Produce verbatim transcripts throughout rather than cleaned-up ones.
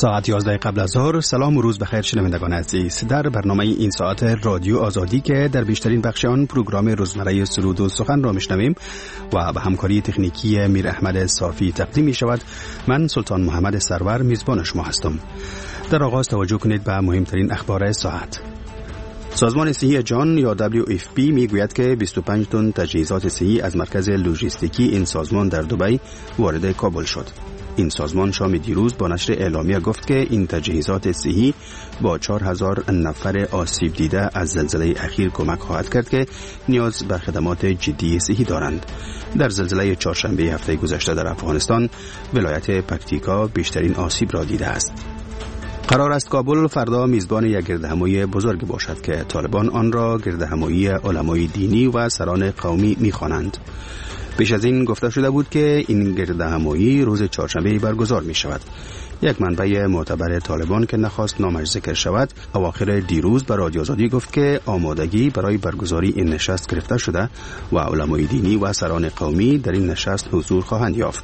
ساعت یازده قبل از ظهر. سلام و روز بخیر شنوندگان عزیز. در برنامه این ساعت رادیو آزادی که در بیشترین بخش آن پروگرام روزمره سرود و سخن را میشنویم و به همکاری تکنیکی میر احمد صافی تقدیم می شود، من سلطان محمد سرور میزبان شما هستم. در آغاز توجه کنید به مهمترین اخبار ساعت. سازمان صحی جهان یا دبلیو اف پی میگوید که بیست و پنج تن تجهیزات صحی از مرکز لوجستیکی این سازمان در دبی وارد کابل شد. این سازمان شام دیروز با نشر اعلامیه گفت که این تجهیزات صحی با چهار هزار نفر آسیب دیده از زلزله اخیر کمک خواهد کرد که نیاز به خدمات جدی صحی دارند. در زلزله چهارشنبه هفته گذشته در افغانستان، ولایت پکتیکا بیشترین آسیب را دیده است. قرار است کابل فردا میزبان یک گردهمایی بزرگ باشد که طالبان آن را گردهمایی علمای دینی و سران قومی می‌خوانند. پیش از این گفته شده بود که این گردهمایی روز چهارشنبه برگزار می شود. یک منبع معتبر طالبان که نخواست نامش ذکر شود، اواخر دیروز به رادیو آزادی گفت که آمادگی برای برگزاری این نشست گرفته شده و علمای دینی و سران قومی در این نشست حضور خواهند یافت.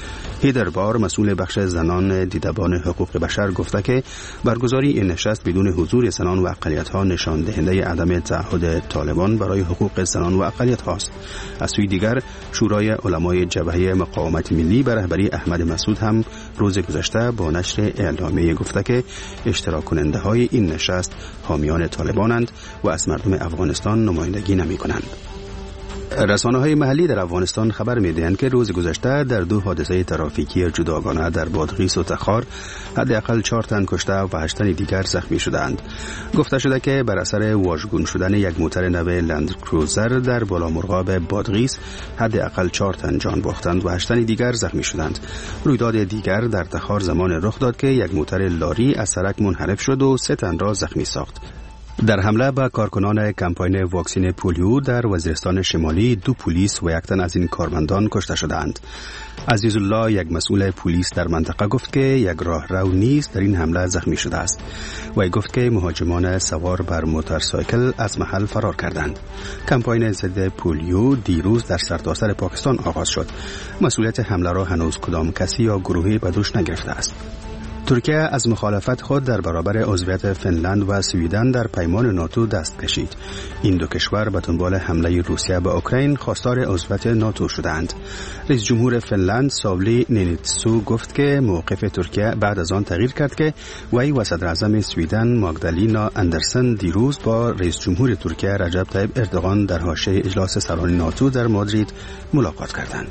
هیدر بار، مسئول بخش زنان دیدبان حقوق بشر، گفته که برگزاری این نشست بدون حضور زنان و اقلیت‌ها نشان دهنده عدم تعهد طالبان برای حقوق زنان و اقلیت‌ها است. از سوی دیگر، شورای علمای جبهه مقاومت ملی به رهبری احمد مسعود هم روز گذشته با نشر اعلامیه گفته که اشتراک کننده‌های این نشست حامیان طالبانند و از مردم افغانستان نمایندگی نمی‌کنند. رسانه‌های محلی در افغانستان خبر می‌دهند که روز گذشته در دو حادثه ترافیکی جداگانه در بادغیس و تخار حداقل چهار تن کشته و هشت تن دیگر زخمی شدند. گفته شده که بر اثر واژگون شدن یک موتر نو لند کروزر در بالامرغاب بادغیس حداقل چهار تن جان باختند و هشت تن دیگر زخمی شدند. رویداد دیگر در تخار زمان رخ داد که یک موتر لاری از سرک منحرف شد و سه تن را زخمی ساخت. در حمله به کارکنان کمپاین واکسین پولیو در وزیرستان شمالی، دو پلیس و یک تن از این کارمندان کشته شدند. عزیزالله، یک مسئول پلیس در منطقه، گفت که یک راهرو نیز در این حمله زخمی شده است. وی گفت که مهاجمان سوار بر موتورسایکل از محل فرار کردند. کمپاین ضد پولیو دیروز در سرتاسر پاکستان آغاز شد. مسئولیت حمله را هنوز کدام کسی یا گروهی به دوش نگرفته است. ترکیه از مخالفت خود در برابر عضویت فنلند و سویدن در پیمان ناتو دست کشید. این دو کشور به دنبال حمله روسیه به اوکراین خواستار عضویت ناتو شدند. رئیس جمهور فنلند ساولی نینیتسو گفت که موقف ترکیه بعد از آن تغییر کرد که وی و صدر اعظم سویدن ماگدالینا اندرسن دیروز با رئیس جمهور ترکیه رجب طیب اردوغان در حاشیه اجلاس سران ناتو در مادرید ملاقات کردند.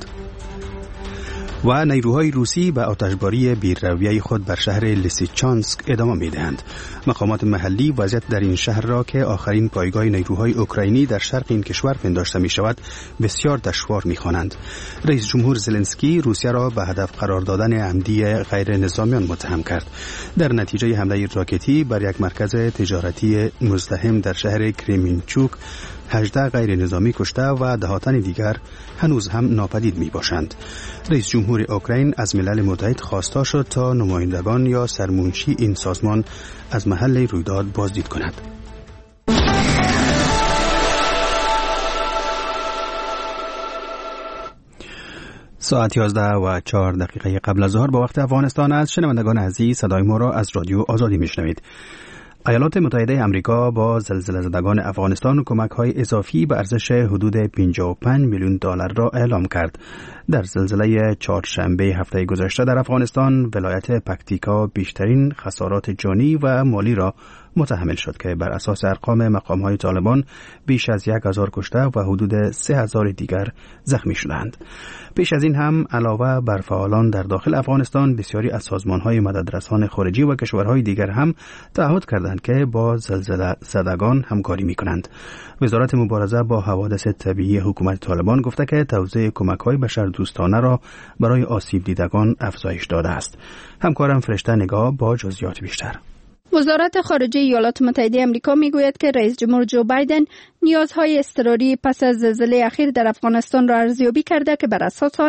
و نیروهای روسی به آتشباری بی‌رویه خود بر شهر لیسیچانسک ادامه می‌دهند. مقامات محلی وضعیت در این شهر را که آخرین پایگاه نیروهای اوکراینی در شرق این کشور پنداشته می‌شود بسیار دشوار می‌خوانند. رئیس جمهور زلنسکی روسیه را به هدف قرار دادن عمدی غیر نظامیان متهم کرد. در نتیجه حمله راکتی بر یک مرکز تجارتی مزدحم در شهر کریمینچوک، هجده غیر نظامی کشته و ده تن دیگر هنوز هم ناپدید می باشند. رئیس جمهور اوکراین از ملل متحد خواسته شد تا نمایندگان یا سرمنشی این سازمان از محل رویداد بازدید کند. ساعت یازده و چهار دقیقه قبل از ظهر با وقت افغانستان است. شنوندگان عزیز، صدای ما را از رادیو آزادی میشنوید. ایالات متحده آمریکا با زلزله زدگان افغانستان کمک‌های اضافی به ارزش حدود پنجاه و پنج میلیون دلار را اعلام کرد. در زلزله چهارشنبه هفته گذشته در افغانستان، ولایت پکتیکا بیشترین خسارات جانی و مالی را متحمل شد که بر اساس ارقام مقام‌های طالبان بیش از یک هزار کشته و حدود سه هزار دیگر زخمی شدند. پیش از این هم علاوه بر فعالان در داخل افغانستان، بسیاری از سازمان‌های مددرسان خارجی و کشورهای دیگر هم تعهد کردند که با زلزله زدگان همکاری می‌کنند. وزارت مبارزه با حوادث طبیعی حکومت طالبان گفته که توزیع کمک‌های بشردوستانه را برای آسیب دیدگان افزایش داده است. همکارم فرشته نگاه با جزئیات بیشتر. وزارت خارجه ایالات متحده آمریکا میگوید که رئیس جمهور جو بایدن نیازهای اضطراری پس از زلزله اخیر در افغانستان را ارزیابی کرده که بر اساس آن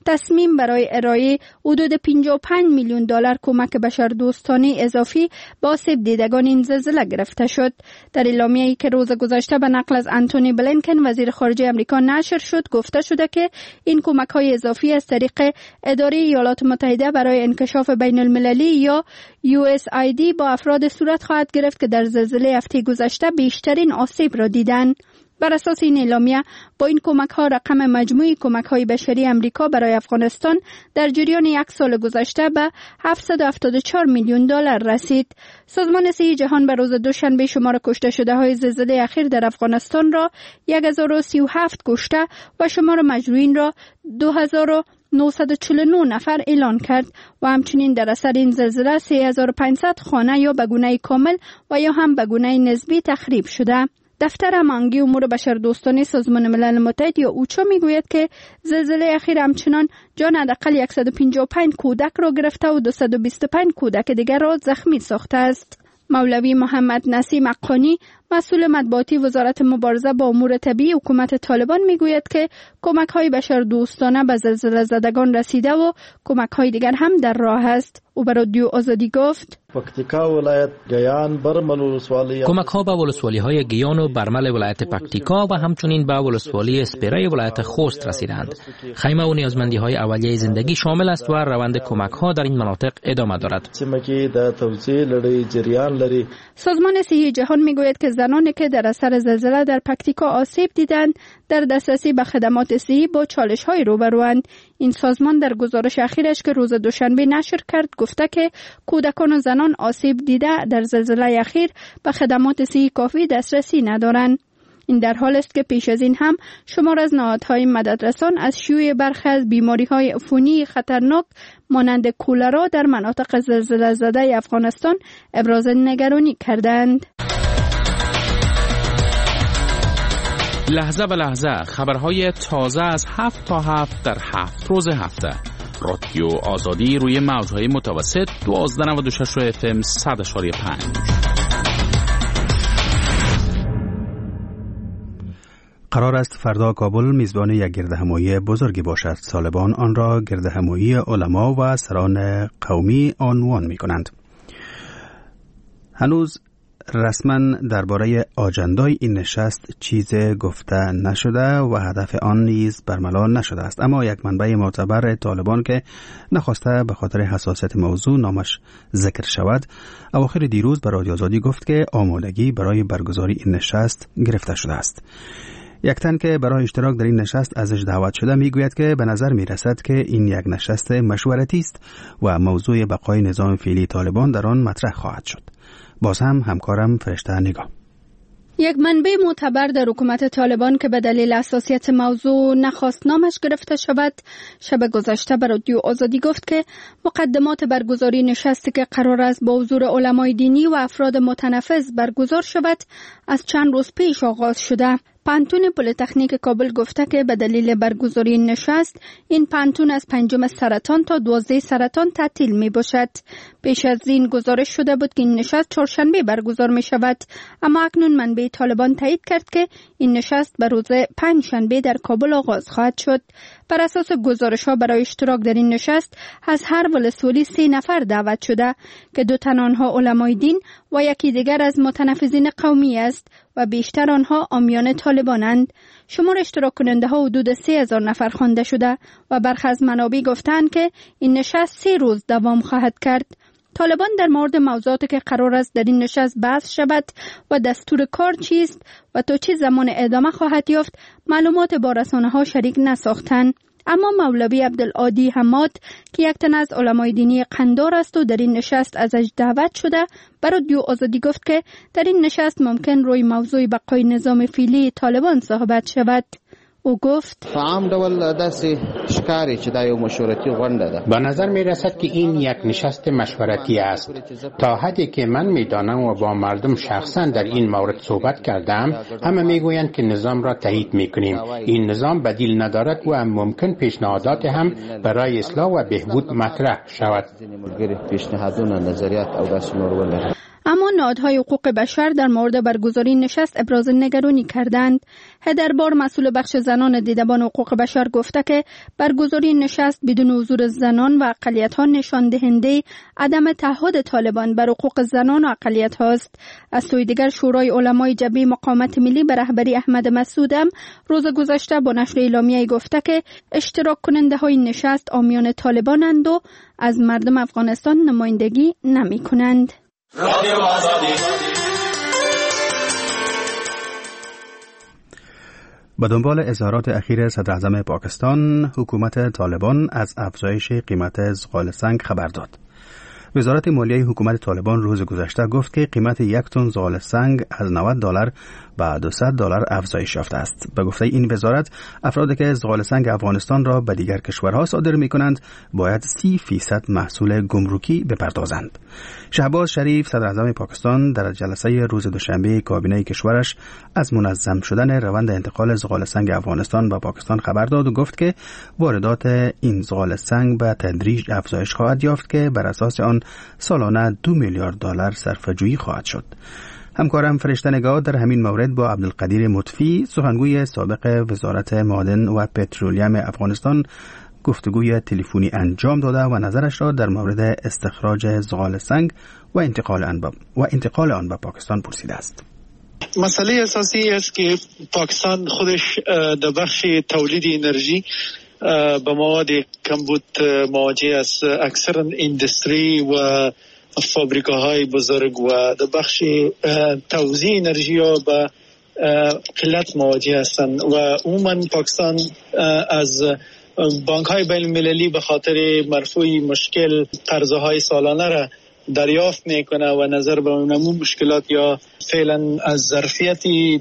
تصمیم برای ارائه حدود پنجاه و پنج میلیون دلار کمک بشردوستانه اضافی با آسیب دیدگان این زلزله گرفته شد. در اعلامیه‌ای که روز گذشته به نقل از انتونی بلینکن وزیر خارجه آمریکا نشر شد گفته شده که این کمک‌های اضافی از طریق اداره ایالات متحده برای انکشاف بین المللی یا یو اس آی دی با افراد صورت خواهد گرفت که در زلزله هفته گذشته بیشترین آسیب را دیدند. بر اساس این اعلامیه با این کمک ها رقم مجموعی کمک های بشری امریکا برای افغانستان در جریان یک سال گذشته به هفتصد و هفتاد و چهار میلیون دلار رسید. سازمان صحی جهان به روز دوشنبه شمار کشته شده های زلزله اخیر در افغانستان را هزار و سی و هفت کشته و شمار مجروحین را دو هزار و نهصد و چهل و نه نفر اعلان کرد و همچنین در اثر این زلزله سه هزار و پانصد خانه یا به گونه کامل و یا هم به گونه نسبی تخریب شده. دفتر هماهنگی امور بشردوستانه سازمان ملل متحد یا اوچا میگوید که زلزله اخیر همچنان جان حداقل صد و پنجاه و پنج کودک را گرفته و دویست و بیست و پنج کودک دیگر را زخمی ساخته است. مولوی محمد نسیم حقانی مسئول مطبوعاتی وزارت مبارزه با امور طبیعی حکومت طالبان میگوید که کمک‌های بشردوستانه به زلزله زدگان رسیده و کمک‌های دیگر هم در راه است. او به رادیو آزادی گفت: کمک‌ها به ولسوالی‌های گیان و برمل ولایت پکتیکا و همچنین به ولسوالی اسپیره ولایت خوست رسیدند. خیمه و نیازمندی‌های اولیه زندگی شامل است و روند کمک‌ها در این مناطق ادامه دارد. سازمان صحی جهان میگوید که زنانی که در اثر زلزله در پکتیکا آسیب دیدند در دسترسی به خدمات صحی با چالش‌های روبروند. این سازمان در گزارش اخیرش که روز دوشنبه نشر کرد گفته که کودکان و زنان آسیب دیده در زلزله اخیر به خدمات صحی کافی دسترسی ندارند. این در حال است که پیش از این هم شمار از نهادهای مددرسان از شیوع برخی از بیماری‌های عفونی خطرناک مانند کولرا در مناطق زلزله زده افغانستان ابراز نگرانی کردند. لحظه به لحظه خبرهای تازه از هفت تا هفت در هفت روز هفته. رادیو آزادی روی موجهای متوسط دوازده و نود و شش اف ام صد و پنج. قرار است فردا کابل میزبان یک گردهمایی بزرگی باشد. طالبان آن را گردهمایی علما و سران قومی عنوان می کنند. هنوز رسما درباره آجندای این نشست چیز گفته نشده و هدف آن نیز برملا نشده است، اما یک منبع معتبر طالبان که نخواسته به خاطر حساسیت موضوع نامش ذکر شود اواخر دیروز به رادیو آزادی گفت که آمادگی برای برگزاری این نشست گرفته شده است. یک تن که برای اشتراک در این نشست ازش دعوت شده میگوید که به نظر میرسد که این یک نشست مشورتی است و موضوع بقای نظام فعلی طالبان در آن مطرح خواهد شد. باز هم همکارم فرشته نگاه. یک منبع معتبر در حکومت طالبان که به دلیل حساسیت موضوع نخواست نامش گرفته شود شب گذشته به رادیو آزادی گفت که مقدمات برگزاری نشستی که قرار است با حضور علمای دینی و افراد متنفذ برگزار شود از چند روز پیش آغاز شده. پانتون پلی‌تکنیک کابل گفته که به دلیل برگزاری این نشست این پانتون از پنجم سرطان تا دوازده سرطان تعطیل می باشد. پیش از این گزارش شده بود که این نشست چهارشنبه برگزار می شود، اما اکنون منبع طالبان تایید کرد که این نشست به روز پنجشنبه در کابل آغاز خواهد شد. بر اساس گزارش ها برای اشتراک در این نشست از هر ولسوالی سه نفر دعوت شده که دو تن آنها علمای دین و یکی دیگر از متنفذین قومی است و بیشتر آنها عامیان طالبانند. شمار اشتراک کننده ها حدود سه هزار نفر خوانده شده و برخی از منابع گفتند که این نشست سه روز دوام خواهد کرد. طالبان در مورد موضوعاتی که قرار است در این نشست بحث شود و دستور کار چیست و تا چه زمان ادامه خواهد یافت معلومات با رسانه ها شریک نساختند. اما مولوی عبدالعادی حماد که یک تن از علمای دینی قندار است و در این نشست ازش دعوت شده بر رادیو آزادی گفت که در این نشست ممکن روی موضوع بقای نظام فعلی طالبان صحبت شود. او گفت عام ډول داسې ښکاري چې دا یو مشورتي غونډه ده. به نظر می رسد که این یک نشست مشورتی است. تا حدی که من می دانم و با مردم شخصا در این مورد صحبت کردم همه می گویند که نظام را تایید می کنیم. این نظام بدیل ندارد و هم ممکن پیشنهادات هم برای اصلاح و بهبود مطرح شود. اما نهادهای حقوق بشر در مورد برگزاری نشست ابراز نگرانی کردند. هدربار مسئول بخش زنان دیدبان حقوق بشر گفته که برگزاری نشست بدون حضور زنان و اقلیت‌ها نشان دهنده عدم تعهد طالبان بر حقوق زنان و اقلیت‌ها است. از سوی دیگر شورای علمای جبهه مقاومت ملی به رهبری احمد مسعود هم روز گذشته با نشر اعلامیه‌ای گفته که اشتراک کننده های نشست عامیان طالبانند و از مردم افغانستان نمایندگی نمی کنند. به دنبال اظهارات اخیر صدر اعظم پاکستان، حکومت طالبان از افزایش قیمت زغال سنگ خبر داد. وزارت مالیه حکومت طالبان روز گذشته گفت که قیمت یک تن زغال سنگ از نود دلار به دویست دلار افزایش یافته است. به گفته این وزارت، افرادی که زغال سنگ افغانستان را به دیگر کشورها صادر می کنند باید سی فیصد محصول گمرکی بپردازند. شهباز شریف صدر اعظم پاکستان در جلسه روز دوشنبه کابینه کشورش از منظم شدن روند انتقال زغال سنگ افغانستان به پاکستان خبر داد و گفت که واردات این زغال سنگ به تدریج افزایش خواهد یافت که بر اساس آن سالانه دو میلیارد دلار صرفه‌جویی خواهد شد. همکارم فرشته نگاه در همین مورد با عبدالقدیر مطفی، سخنگوی سابق وزارت معدن و پترولیم افغانستان، گفتگوی تلفنی انجام داده و نظرش را در مورد استخراج زغال سنگ و انتقال آن و انتقال آن به پاکستان پرسیده است. مسئله اساسی است که پاکستان خودش در بخش تولید انرژی به مواد کمبود مواجه است. اکثر اندستری و فابریکاهای بزرگ و در بخش توزیع انرژی ها به قلت مواجه هستند و عموما پاکستان از بانک های بین المللی به خاطر مرفوع مشکل قرضه های سالانه را دریافت میکنه و نظر به نمو مشکلات یا فعلا از ظرفیت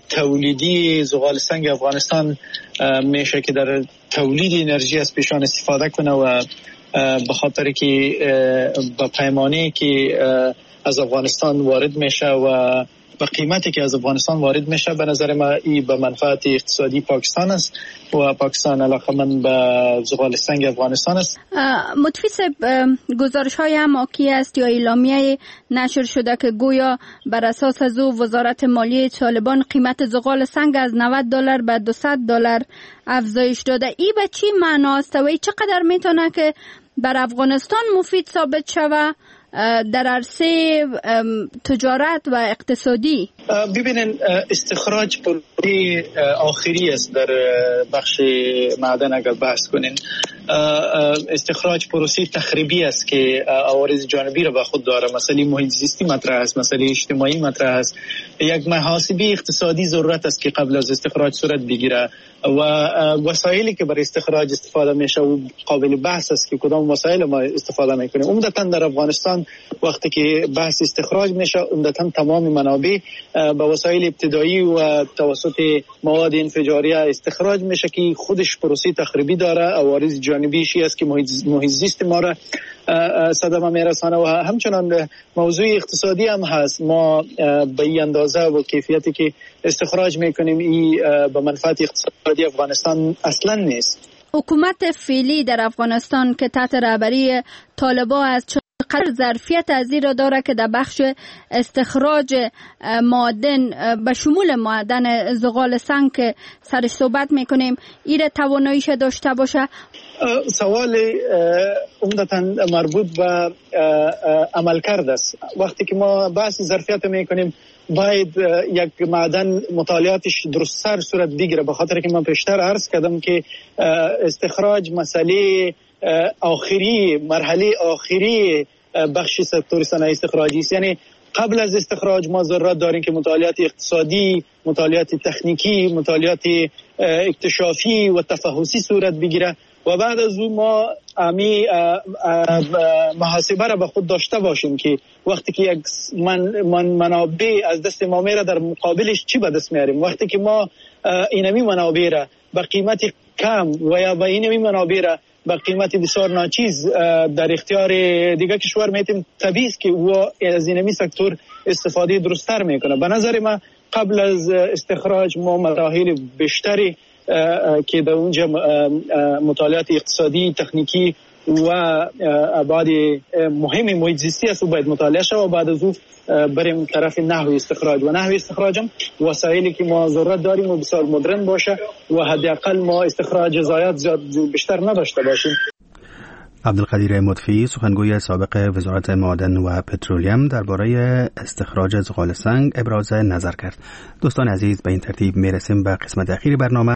تولیدی زغال سنگ افغانستان میشه که در تولید انرژی از پیشان استفاده کنه و به خاطر که با پیمانه که از افغانستان وارد میشه و با قیمتی که از افغانستان وارد میشه، به نظر ما این به منفعت اقتصادی پاکستان است و پاکستان علاقمند به زغال سنگ افغانستان است. مطفی صاحب، گزارش های هم حاکی است یا اعلامیه نشر شده که گویا بر اساس از او وزارت مالیه طالبان قیمت زغال سنگ از نود دلار به دویست دلار افزایش داده. این به چی معناست و چقدر میتونه که بر افغانستان مفید ثابت شوه در عرصه تجارت و اقتصادی؟ ببینین، استخراج پروژه آخری است در بخش معدن. اگر بحث کنین، استخراج پروسه تخریبی است که عوارض جانبی را به خود داره. مسئله محیط زیستی مطرح است، مسئله اجتماعی مطرح است. یک محاسبه اقتصادی ضرورت است که قبل از استخراج صورت بگیره و وسایلی که برای استخراج استفاده میشه و قابل بحث است که کدام وسایل ما استفاده میکنیم. عمدتاً در افغانستان وقتی که بحث استخراج میشه، عمدتاً تمام منابع با وسایل ابتدایی و توسط مواد انفجاریه استخراج میشه که خودش پروسه تخریبی داره. عوارض جانبیشی است که محیط زیست ما را صدمه میرسانه و همچنان موضوع اقتصادی هم هست. ما به این اندازه و کیفیتی که استخراج میکنیم این به منفعت اقتصادی افغانستان اصلا نیست. حکومت فعلی در افغانستان که تحت رهبری طالبان است چقدر ظرفیت از این را داره که در بخش استخراج معدن به شمول معدن زغال سنگ که سرش صحبت میکنیم این تواناییش داشته باشه؟ سوال عمدتاً مربوط به عملکرد است. وقتی که ما بحث ظرفیت میکنیم باید یک معدن مطالعاتش درست‌تر صورت بگیره، به خاطر که من پیشتر عرض کردم که استخراج مسئله آخری، مرحله آخری بخش سکتور صنایع استخراجی است. یعنی قبل از استخراج ما ضرورت داریم که مطالعات اقتصادی، مطالعات تکنیکی، مطالعات اکتشافی و تفحصی صورت بگیره و بعد از اون ما امی محاسبه را به خود داشته باشیم که وقتی که یک من من منابع از دست ما میره در مقابلش چی به دست میاریم. وقتی که ما اینمی منابع را به قیمت کم و یا به اینمی منابع را به قیمت بسیار ناچیز در اختیار دیگه کشور میتیم، طبیعی است که او از اینمی سکتور استفاده درست‌تر میکنه. به نظر من قبل از استخراج ما مراحل بیشتری که در اونجا مطالعات اقتصادی، تکنیکی و ابعاد مهم محیط زیستی است و باید مطالعه شود و بعد از او بریم طرف نحو استخراج و نحو استخراج هم وسایلی که ما ضرورت داریم و بسیار مدرن باشه و حداقل ما استخراج ضایعات زیاد بیشتر نداشته باشیم. عبدالقدیر مطفی، سخنگوی سابق وزارت معادن و پترولیم، درباره استخراج زغال سنگ ابراز نظر کرد. دوستان عزیز، به این ترتیب میرسیم به قسمت اخیر برنامه.